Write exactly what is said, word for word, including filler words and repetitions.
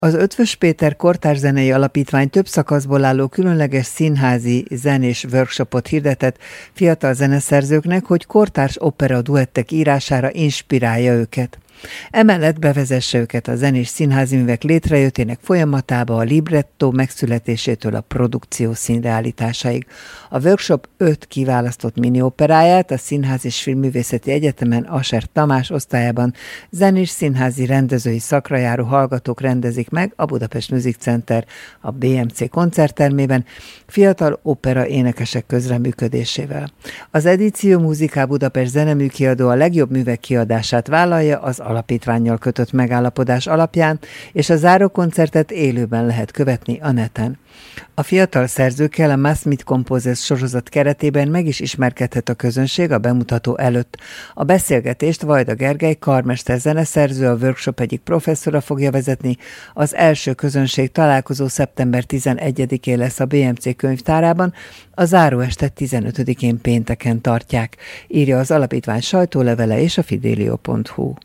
Az Eötvös Péter Kortárs Zenei Alapítvány több szakaszból álló különleges színházi zenés workshopot hirdetett fiatal zeneszerzőknek, hogy kortárs opera duettek írására inspirálja őket. Emellett bevezesse őket a zenés színházi művek létrejöttének folyamatába, a librettó megszületésétől a produkció színreállításáig. A workshop öt kiválasztott minioperáját a Színház és Filmművészeti Egyetemen Asser Tamás osztályában zenés színházi rendezői szakra járó hallgatók rendezik meg a Budapest Music Center, a bé em cé koncerttermében, fiatal opera énekesek közreműködésével. Az Edíció Musicale Budapest zeneműkiadó a legjobb művek kiadását vállalja az alapítvánnyal kötött megállapodás alapján, és a zárókoncertet élőben lehet követni a neten. A fiatal szerzőkkel a Mass Meet Composers sorozat keretében meg is ismerkedhet a közönség a bemutató előtt. A beszélgetést Vajda Gergely karmester zeneszerző, a workshop egyik professzora fogja vezetni. Az első közönség találkozó szeptember tizenegyedikén lesz a bé em cé könyvtárában, a záróestet tizenötödikén pénteken tartják, írja az alapítvány sajtólevele és a fidelio pont hu.